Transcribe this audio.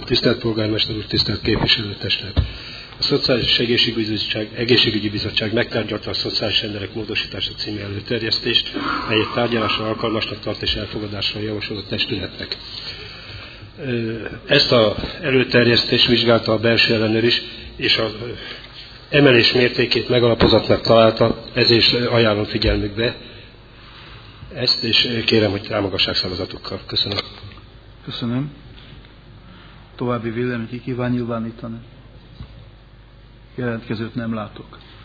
Tisztelt Polgármester úr, tisztelt képviselőtestület! A Szociális Egészségügyi Bizottság megtárgyalta a szociális rendelek módosítása című előterjesztést, melyet tárgyalásra alkalmasnak tart és elfogadásra javasolt a testületnek. Ezt az előterjesztést vizsgálta a belső ellenőr is, és az emelés mértékét megalapozottnak találta, ezért is ajánlom figyelmükbe ezt, és kérem, hogy támogassák szavazatukkal. Köszönöm. Köszönöm. További véleményt ki kíván nyilvánítani? Jelentkezőt nem látok.